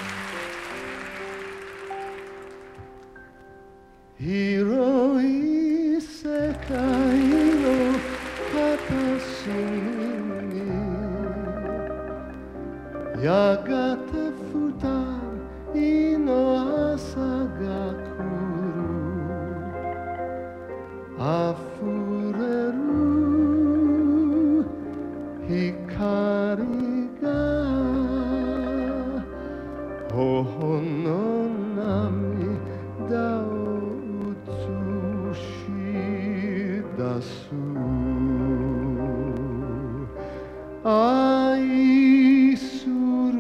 広い世界の片隅にやがて二人の朝が来る溢れる光が頬の涙を映し出す愛する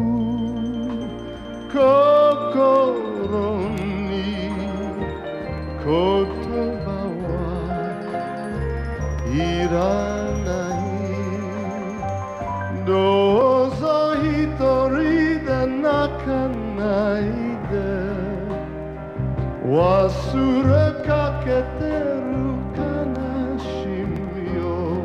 心に言葉はいらないどうぞ一人で泣かないで忘れかけてる悲しみを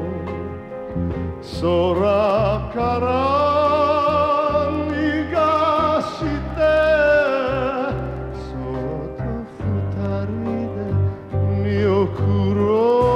空から逃がしてそっと二人で見送ろう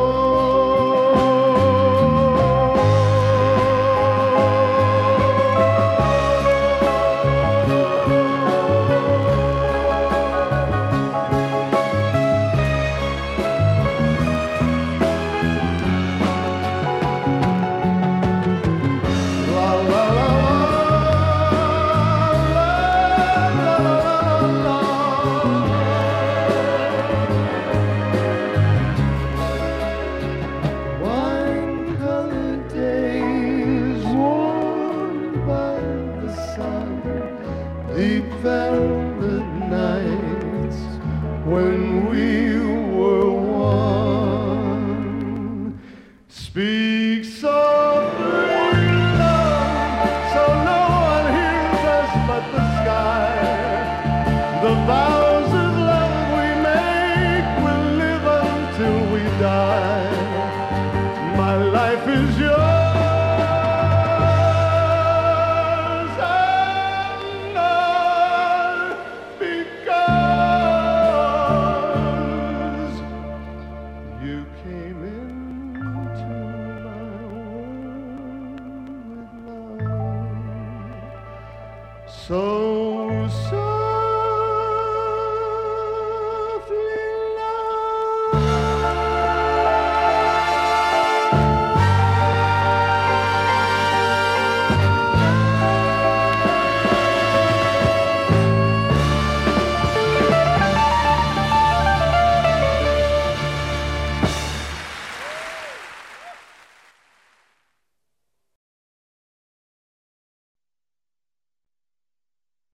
Deep velvet nights when we were one. Speak softly, love, so no one hears us but the sky. The vows of love we make will live until we die. My life is yours. You came into my world with love, so